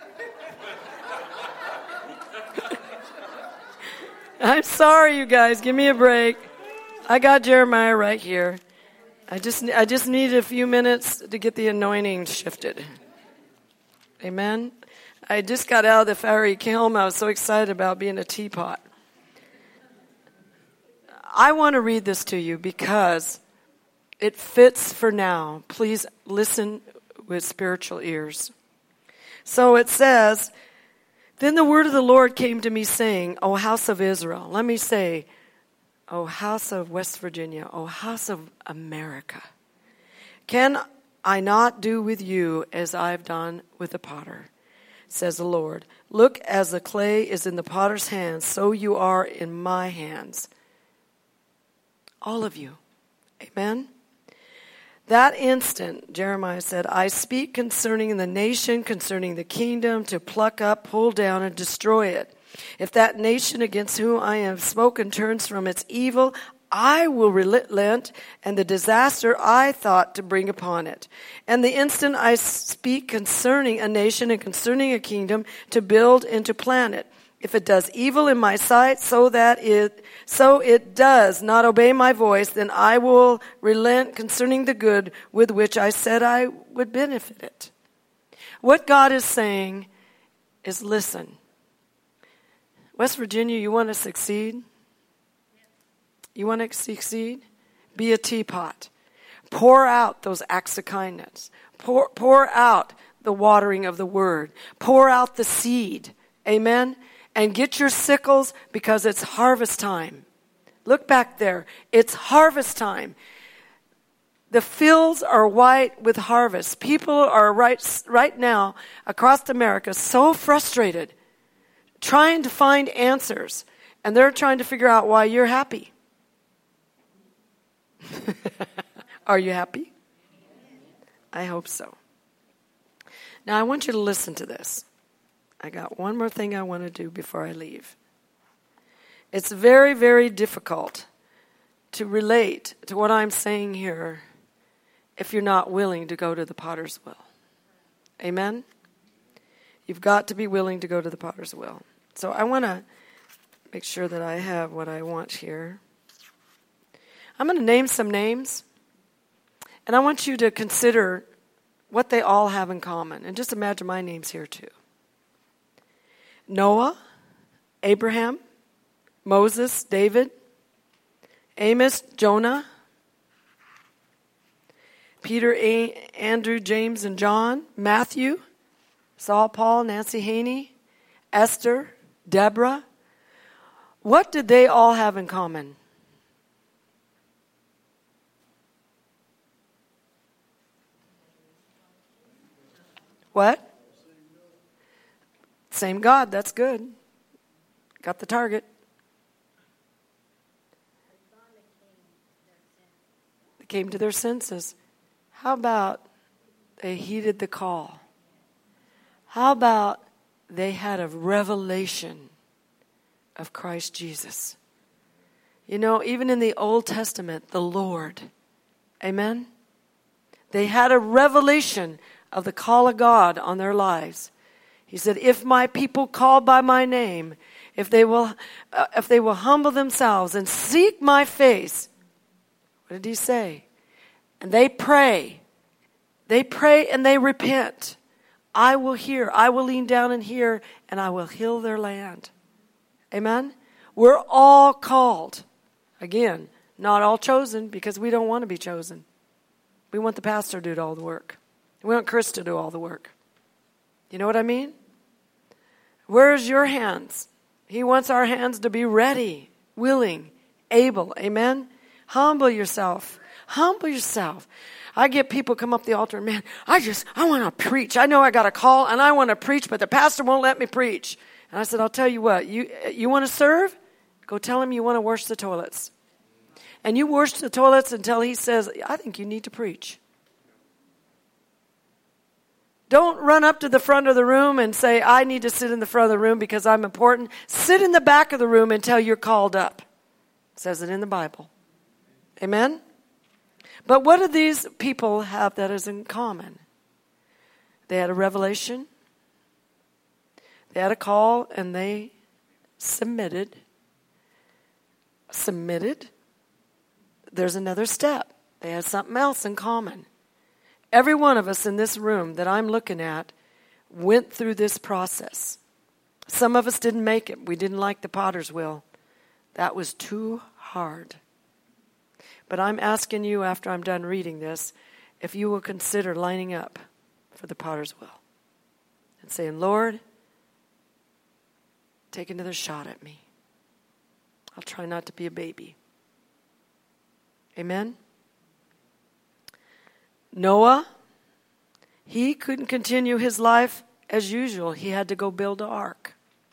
Speaker 1: I'm sorry, you guys. Give me a break. I got Jeremiah right here. I just I just needed a few minutes to get the anointing shifted. Amen. I just got out of the fiery kiln. I was so excited about being a teapot. I want to read this to you because it fits for now. Please listen with spiritual ears. So it says, then the word of the Lord came to me saying, O house of Israel. Let me say, O house of West Virginia, O house of America. Can I not do with you as I've done with the potter? Says the Lord. Look, as the clay is in the potter's hands, so you are in my hands. All of you. Amen. That instant, Jeremiah said, I speak concerning the nation, concerning the kingdom, to pluck up, pull down, and destroy it. If that nation against whom I have spoken turns from its evil, I will relent, and the disaster I thought to bring upon it. And the instant I speak concerning a nation and concerning a kingdom, to build and to plant it. If it does evil in my sight, so that it so it does not obey my voice, then I will relent concerning the good with which I said I would benefit it. What God is saying is, listen, West Virginia, you want to succeed? You want to succeed? Be a teapot. Pour out those acts of kindness. Pour, pour out the watering of the word. Pour out the seed. Amen? And get your sickles because it's harvest time. Look back there. It's harvest time. The fields are white with harvest. People are right, right now across America so frustrated, trying to find answers. And they're trying to figure out why you're happy. Are you happy? I hope so. Now I want you to listen to this. I got one more thing I want to do before I leave. It's very, very difficult to relate to what I'm saying here if you're not willing to go to the potter's wheel. Amen? You've got to be willing to go to the potter's wheel. So I want to make sure that I have what I want here. I'm going to name some names, and I want you to consider what they all have in common. And just imagine my name's here too. Noah, Abraham, Moses, David, Amos, Jonah, Peter, A- Andrew, James, and John, Matthew, Saul, Paul, Nancy Haney, Esther, Deborah. What did they all have in common? What? Same God, that's good. Got the target. They came to their senses. How about they heeded the call? How about they had a revelation of Christ Jesus? You know, even in the Old Testament, the Lord, amen? They had a revelation of the call of God on their lives. He said, if my people call by my name, if they will uh, if they will humble themselves and seek my face, what did he say? And they pray. They pray and they repent. I will hear. I will lean down and hear, and I will heal their land. Amen? We're all called. Again, not all chosen, because we don't want to be chosen. We want the pastor to do all the work. We want Chris to do all the work. You know what I mean? Where's your hands? He wants our hands to be ready, willing, able. Amen? Humble yourself. Humble yourself. I get people come up the altar, man, I just, I want to preach. I know I got a call and I want to preach, but the pastor won't let me preach. And I said, I'll tell you what, you you want to serve? Go tell him you want to wash the toilets. And you wash the toilets until he says, I think you need to preach. Don't run up to the front of the room and say, I need to sit in the front of the room because I'm important. Sit in the back of the room until you're called up. It says it in the Bible. Amen? But what do these people have that is in common? They had a revelation. They had a call and they submitted. Submitted. There's another step. They had something else in common. Every one of us in this room that I'm looking at went through this process. Some of us didn't make it. We didn't like the potter's wheel. That was too hard. But I'm asking you after I'm done reading this, if you will consider lining up for the potter's wheel and saying, Lord, take another shot at me. I'll try not to be a baby. Amen? Noah, he couldn't continue his life as usual. He had to go build an ark.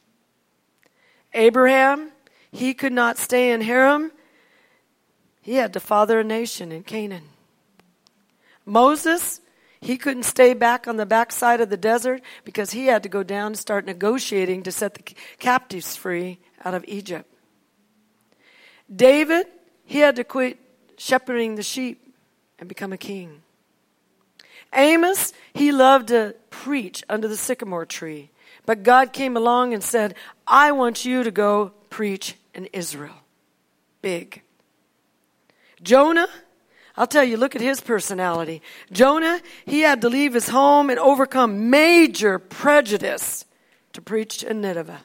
Speaker 1: Abraham, he could not stay in Haran. He had to father a nation in Canaan. Moses, he couldn't stay back on the backside of the desert because he had to go down and start negotiating to set the captives free out of Egypt. David, he had to quit shepherding the sheep and become a king. Amos, he loved to preach under the sycamore tree. But God came along and said, I want you to go preach in Israel. Big. Jonah, I'll tell you, look at his personality. Jonah, he had to leave his home and overcome major prejudice to preach in Nineveh.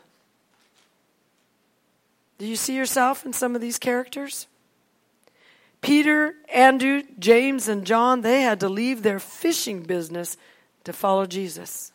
Speaker 1: Do you see yourself in some of these characters? Peter, Andrew, James, and John, they had to leave their fishing business to follow Jesus.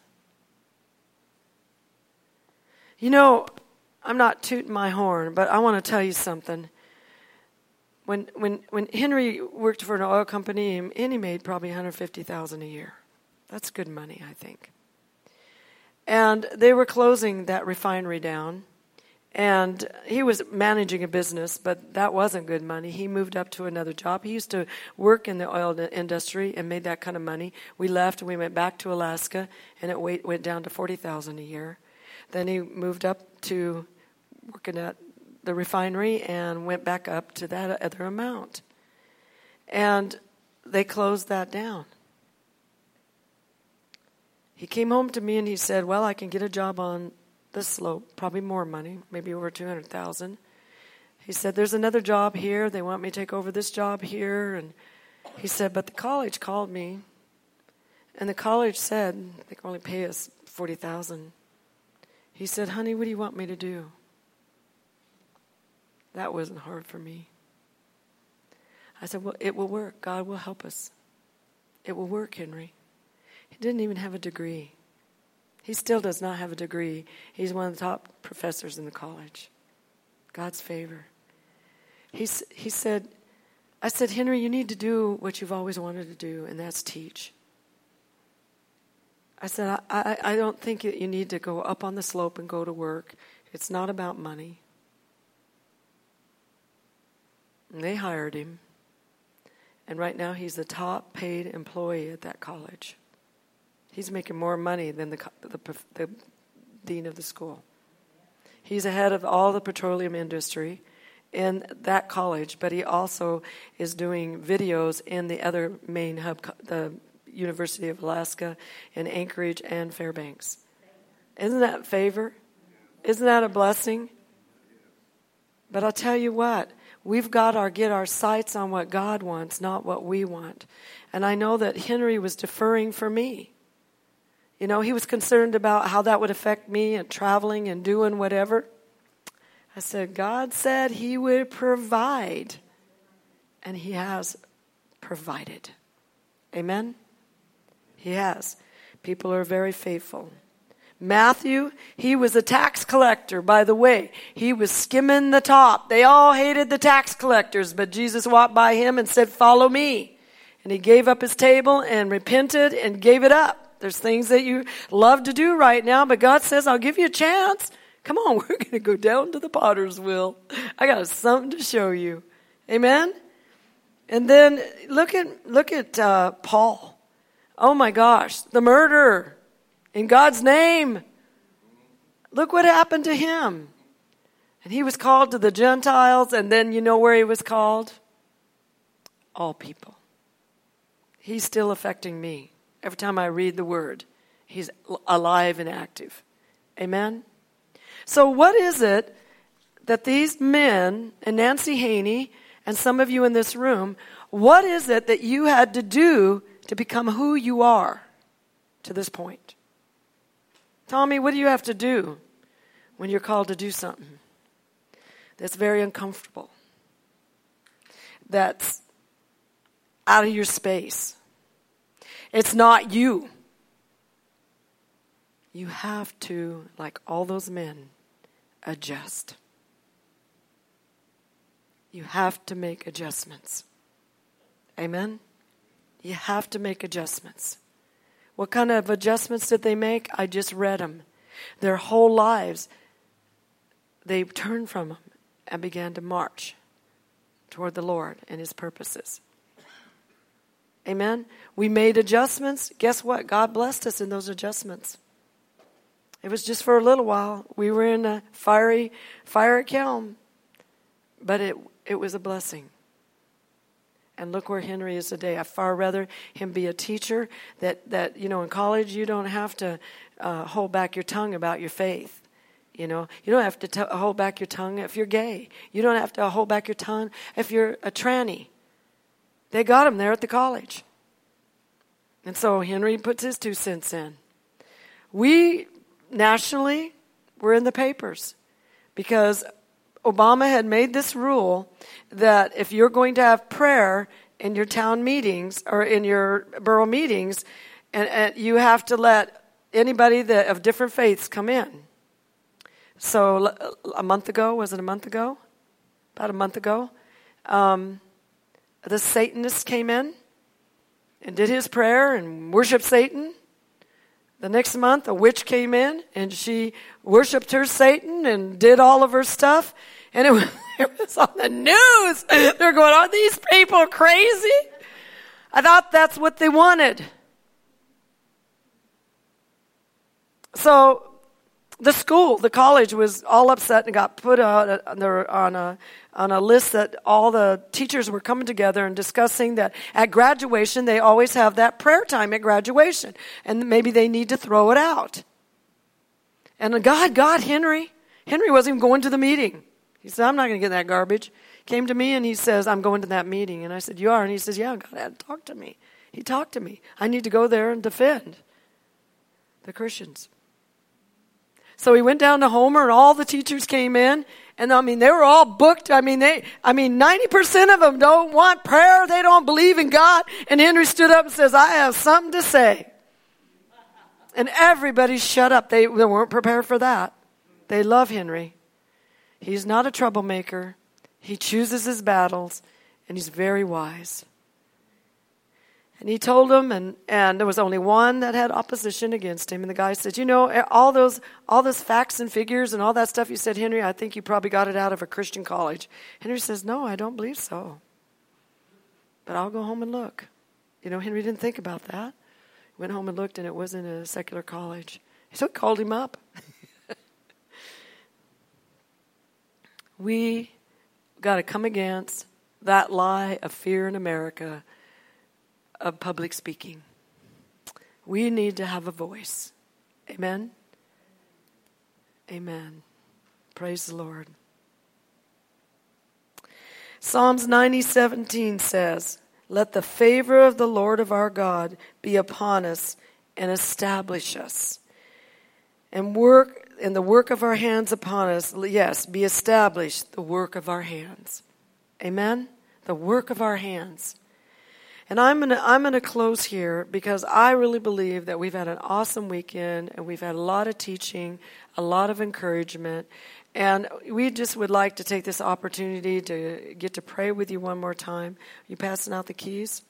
Speaker 1: You know, I'm not tooting my horn, but I want to tell you something. When when when Henry worked for an oil company, and he made probably one hundred fifty thousand dollars a year. That's good money, I think. And they were closing that refinery down. And he was managing a business, but that wasn't good money. He moved up to another job. He used to work in the oil industry and made that kind of money. We left and we went back to Alaska, and it went down to forty thousand dollars a year. Then he moved up to working at the refinery and went back up to that other amount. And they closed that down. He came home to me and he said, well, I can get a job on this slope, probably more money, maybe over two hundred thousand dollars. He said, there's another job here. They want me to take over this job here. And he said, but the college called me. And the college said, they can only pay us forty thousand dollars. He said, honey, what do you want me to do? That wasn't hard for me. I said, well, it will work. God will help us. It will work, Henry. He didn't even have a degree. He still does not have a degree. He's one of the top professors in the college. God's favor. He, he said, I said, Henry, you need to do what you've always wanted to do, and that's teach. I said, I, I, I don't think you need to go up on the slope and go to work. It's not about money. And they hired him. And right now he's the top paid employee at that college. He's making more money than the, the, the dean of the school. He's ahead of all the petroleum industry in that college, but he also is doing videos in the other main hub, the University of Alaska in Anchorage and Fairbanks. Isn't that favor? Isn't that a blessing? But I'll tell you what, we've got to get our sights on what God wants, not what we want. And I know that Henry was deferring for me. You know, he was concerned about how that would affect me and traveling and doing whatever. I said, God said he would provide. And he has provided. Amen? He has. People are very faithful. Matthew, he was a tax collector, by the way. He was skimming the top. They all hated the tax collectors, but Jesus walked by him and said, follow me. And he gave up his table and repented and gave it up. There's things that you love to do right now, but God says, I'll give you a chance. Come on, we're going to go down to the potter's wheel. I got something to show you. Amen? And then look at look at uh, Paul. Oh my gosh, the murderer in God's name. Look what happened to him. And he was called to the Gentiles, and then you know where he was called? All people. He's still affecting me. Every time I read the word, he's alive and active. Amen? So what is it that these men, and Nancy Haney, and some of you in this room, what is it that you had to do to become who you are to this point? Tommy, what do you have to do when you're called to do something that's very uncomfortable, that's out of your space? It's not you. You have to, like all those men, adjust. You have to make adjustments. Amen? You have to make adjustments. What kind of adjustments did they make? I just read them. Their whole lives, they turned from them and began to march toward the Lord and his purposes. Amen? We made adjustments. Guess what? God blessed us in those adjustments. It was just for a little while. We were in a fiery fire at Kelm. But it it was a blessing. And look where Henry is today. I far rather him be a teacher that, that you know, in college you don't have to uh, hold back your tongue about your faith. You know, you don't have to t- hold back your tongue if you're gay. You don't have to hold back your tongue if you're a tranny. They got him there at the college. And so Henry puts his two cents in. We, nationally, were in the papers because Obama had made this rule that if you're going to have prayer in your town meetings or in your borough meetings, and, and you have to let anybody that of different faiths come in. So a month ago, was it a month ago? About a month ago, um, the Satanist came in and did his prayer and worshiped Satan. The next month, a witch came in and she worshiped her Satan and did all of her stuff. And it was, it was on the news. They're going, are these people crazy? I thought that's what they wanted. So the school, the college was all upset and got put out on a, on a list that all the teachers were coming together and discussing that at graduation, they always have that prayer time at graduation. And maybe they need to throw it out. And God got Henry. Henry wasn't even going to the meeting. He said, I'm not going to get that garbage. Came to me and he says, I'm going to that meeting. And I said, you are? And he says, yeah, God had to talk to me. He talked to me. I need to go there and defend the Christians. So he went down to Homer and all the teachers came in. And I mean, they were all booked. I mean, they, I mean, ninety percent of them don't want prayer. They don't believe in God. And Henry stood up and says, I have something to say. And everybody shut up. They, they weren't prepared for that. They love Henry. He's not a troublemaker. He chooses his battles, and he's very wise. And he told him, and, and there was only one that had opposition against him. And the guy said, you know, all those all those facts and figures and all that stuff you said, Henry, I think you probably got it out of a Christian college. Henry says, no, I don't believe so. But I'll go home and look. You know, Henry didn't think about that. He went home and looked, and it wasn't a secular college. So he called him up. We got to come against that lie of fear in America of public speaking. We need to have a voice. Amen? Amen. Praise the Lord. Psalms ninety seventeen says, let the favor of the Lord of our God be upon us and establish us. And work and the work of our hands upon us, yes, be established, the work of our hands. Amen? The work of our hands. And I'm going to I'm going to close here because I really believe that we've had an awesome weekend and we've had a lot of teaching, a lot of encouragement. And we just would like to take this opportunity to get to pray with you one more time. Are you passing out the keys?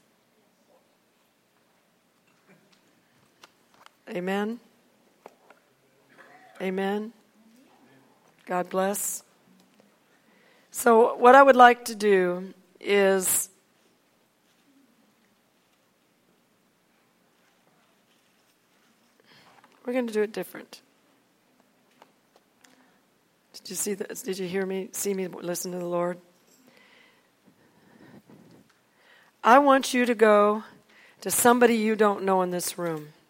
Speaker 1: Amen. Amen. God bless. So what I would like to do is we're going to do it different. Did you see this? Did you hear me? See me listen to the Lord? I want you to go to somebody you don't know in this room.